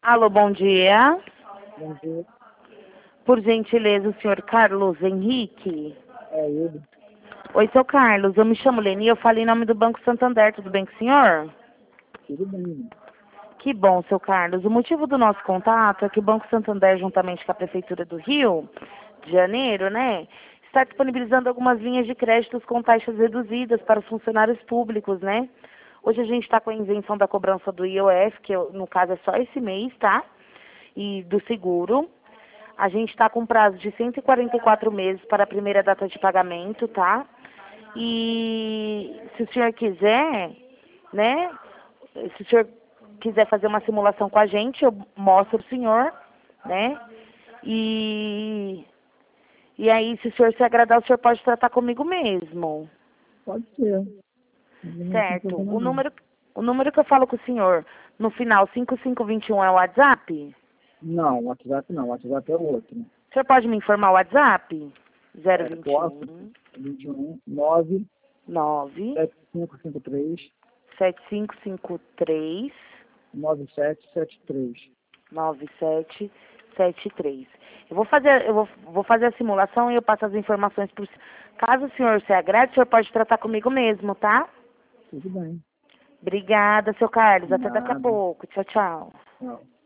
Alô, bom dia. Bom dia. Por gentileza, o senhor Carlos Henrique? É ele. Oi, seu Carlos, eu me chamo Leni e eu falo em nome do Banco Santander, tudo bem com o senhor? Tudo bem. Que bom, seu Carlos. O motivo do nosso contato é que o Banco Santander, juntamente com a Prefeitura do Rio de Janeiro, né, está disponibilizando algumas linhas de créditos com taxas reduzidas para os funcionários públicos, né? Hoje a gente está com a isenção da cobrança do IOF, que no caso é só esse mês, tá? E do seguro. A gente está com prazo de 144 meses para a primeira data de pagamento, tá? E se o senhor quiser, né? Se o senhor quiser fazer uma simulação com a gente, eu mostro o senhor, né? E aí, se o senhor se agradar, o senhor pode tratar comigo mesmo. Pode ser. Não tem Certo. problema O não. número que eu falo com o senhor, no final 5521 é o WhatsApp? Não, WhatsApp não. WhatsApp é o outro. O senhor pode me informar o WhatsApp? Posso? 021 21 9 9 7553 7553 9773. 9773. Eu vou fazer a simulação e eu passo as informações para o senhor. Caso o senhor se agrade, o senhor pode tratar comigo mesmo, tá? Tudo bem. Obrigada, seu Carlos. Até daqui a Nada. pouco. Tchau, tchau. Não.